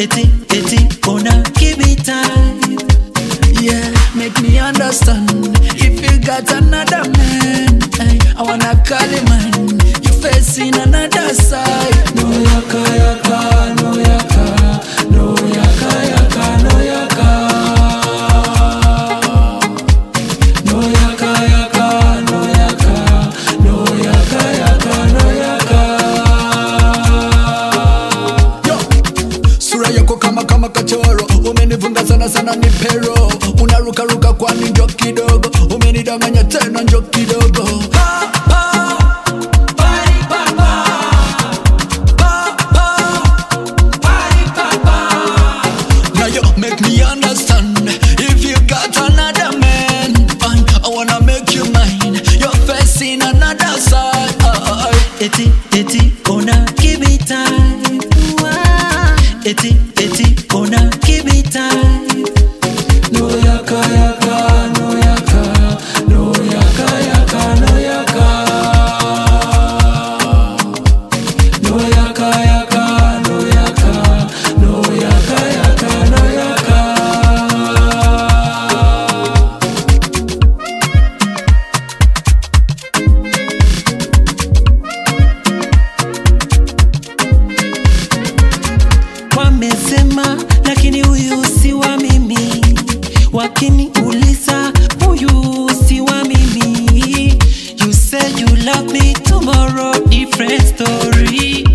eti, wanna give me time. Yeah, make me understand. If you got another man, I wanna call him mine. You facing another side. No yaka yaka, no yaka, no yaka yaka, no yaka, no yaka yaka, no yaka, no yaka yaka, no yaka. Yo, sura yako kama kachoro, umenivunga sana ni pero. Unaruka ruka kwani njo kidogo, umenidanganya tena njo kidogo. Now you make me understand. If you got another man, I wanna make you mine. You're facing another side. Eti, wanna give me time. Eti, wanna give me time. No yaka yaka, no yaka, no yaka yaka, no yaka, no yaka yaka, no yaka, no yaka yaka, no yaka. Wamesema lakini huyu si wa mimi, wakiniuliza huyu si wa mimi. You say you love me, tomorrow different story.